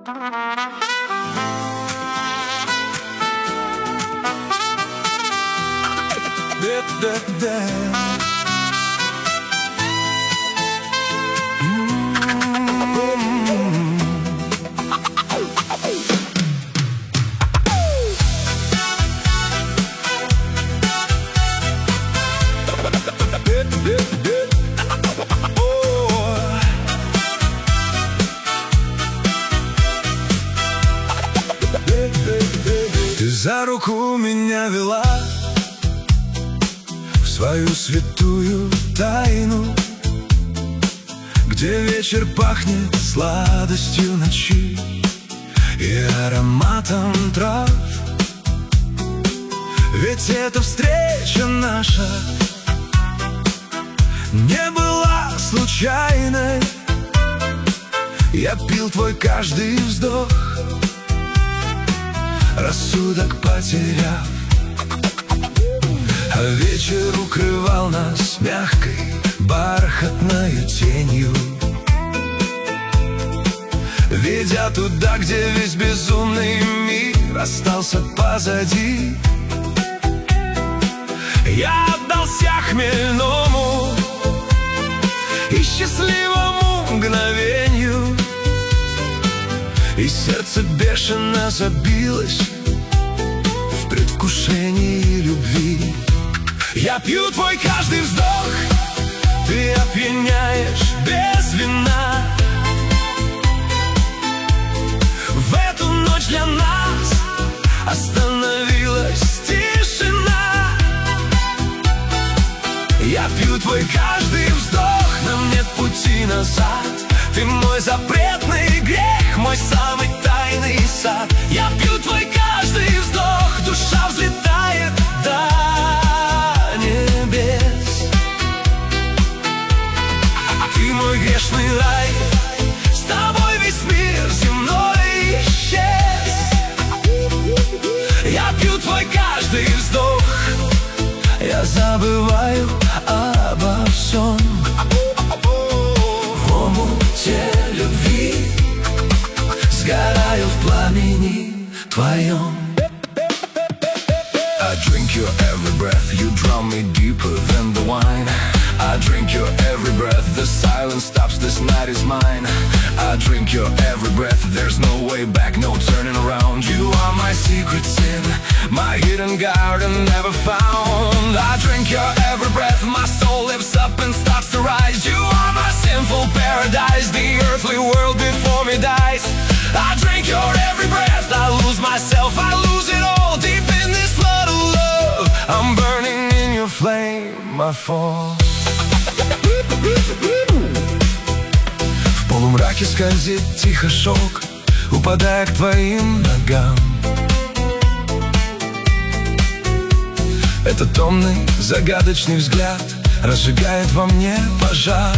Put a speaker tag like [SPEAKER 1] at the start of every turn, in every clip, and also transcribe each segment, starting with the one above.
[SPEAKER 1] Ты за руку меня вела в свою святую тайну, где вечер пахнет сладостью ночи и ароматом трав. Ведь эта встреча наша не была случайной. Я пил твой каждый вздох, рассудок потеряв, а вечер укрывал нас мягкой бархатною тенью, ведя туда, где весь безумный мир остался позади. Я отдался хмельному и счастливому мгновению, и сердце бешено забилось в предвкушении любви. Я пью твой каждый вздох, ты опьяняешь без вина. В эту ночь для нас остановилась тишина. Я пью твой каждый вздох, нам нет пути назад. Ты мой запретный грех, мой самый тайный сад. Я пью твой каждый вздох, душа взлетает до небес. Ты мой грешный рай, с тобой весь мир земной исчез. Я пью твой каждый вздох, я забываю обо всем. В омуте любви сгораю в пламени твоем. I drink your every breath, you drown me deeper than the wine. I drink your every breath, the silence stops, this night is mine. I drink your every breath, there's no way back, no turning around. You are my secret sin, my hidden garden never found. I drink your every breath, my soul lifts up and starts to rise. You are my sinful paradise, the earthly world before me dies. I drink your every breath, I lose myself, I lose it all, deep in this flood of love. I'm burning in your flame, I fall. В полумраке скользит тихо шелк, упадая к твоим ногам. Этот томный, загадочный взгляд разжигает во мне пожар.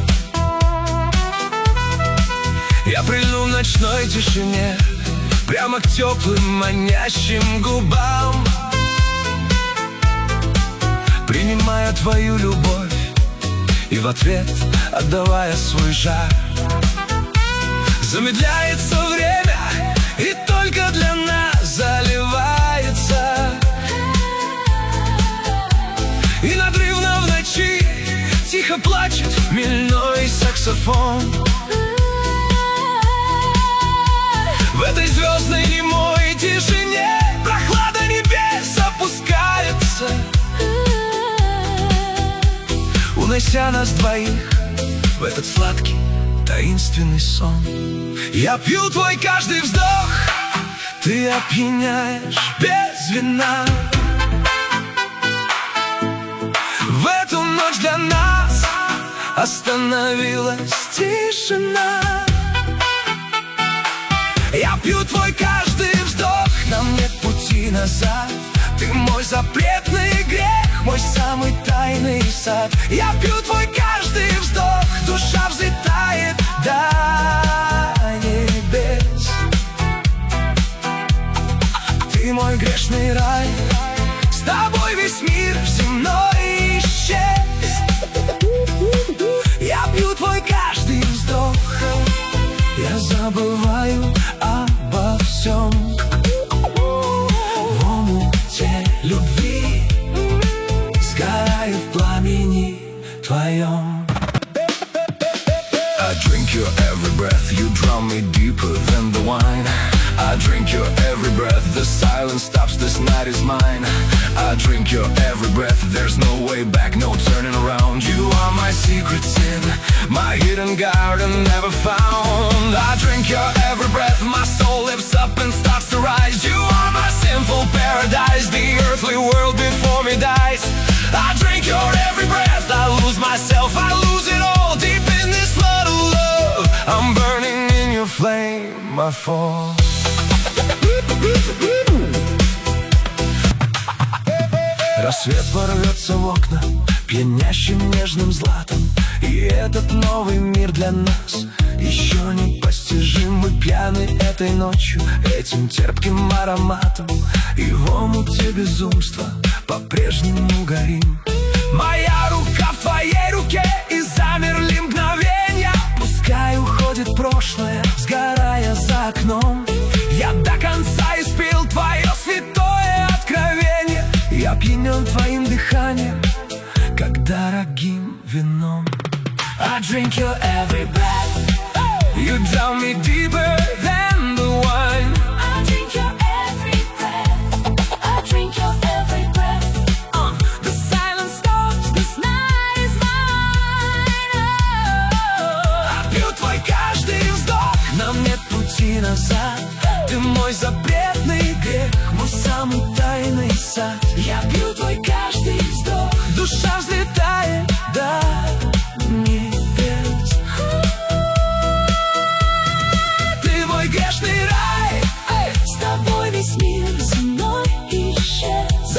[SPEAKER 1] Я прильну в ночной тишине прямо к теплым, манящим губам, принимая твою любовь и в ответ отдавая свой жар. Замедляется время и только для нас заливается, и надрывно в ночи тихо плачет хмельной саксофон. В этой звездной немой тишине прохлада небес опускается, унося нас двоих в этот сладкий таинственный сон. Я пью твой каждый вздох, ты опьяняешь без вина. В эту ночь для нас остановилась тишина. Я пью твой каждый вздох, нам нет пути назад. Ты мой запретный грех, мой самый тайный сад. Я пью твой каждый вздох, душа взлетает до небес. Ты мой грешный рай, с тобой весь мир земной исчез. Я пью твой каждый вздох, я забываю всем. В омуте любви сгораю в пламени твоем. I drink your every breath, you drown me deeper than the wine. I drink your every breath, the silence stops, this night is mine. I drink your every breath, there's no way back, no turning around. You are my secret sin, my hidden garden never found. I drink your every breath, my soul lifts up and starts to rise. You are my sinful paradise, the earthly world before me dies. I drink your every breath, I lose myself, I lose it all, deep in this flood of love. I'm burning in your flame, I fall. Рассвет ворвется в окна пьянящим нежным златом, и этот новый мир для нас еще непостижим. Мы пьяны этой ночью, этим терпким ароматом, и в омуте безумства по-прежнему горим. Моя рука в твоей руке, и замерли мгновенья. Пускай уходит прошлое, сгорая за окном. Я до конца испил твое святое откровение. Я опьянен твоим дыханием, как дорогим вином. I drink your every breath, you drown me deeper than the wine.
[SPEAKER 2] I drink your every breath, I drink your every breath.
[SPEAKER 1] The silence stops, this night is mine. I пью твой каждый вздох, нам нет пути назад. Ты мой запретный грех, мой самый тайный сад.
[SPEAKER 2] Я пью твой каждый вздох,
[SPEAKER 1] душа взлетает до небес. Ты мой грешный рай,
[SPEAKER 2] с тобой весь мир земной исчез.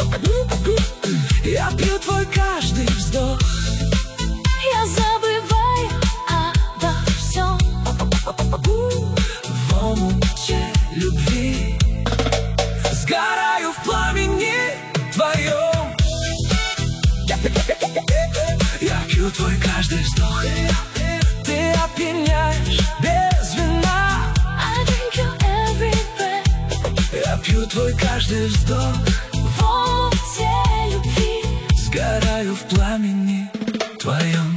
[SPEAKER 1] Я пью твой каждый вздох,
[SPEAKER 2] Я забываю обо всем.
[SPEAKER 1] в омуте любви сгораю в пламени твоем. Я пью твой каждый вздох, ты опьяняешь без вина.
[SPEAKER 2] I drink your every breath,
[SPEAKER 1] Я пью твой каждый вздох,
[SPEAKER 2] в омуте любви
[SPEAKER 1] сгораю в пламени твоем.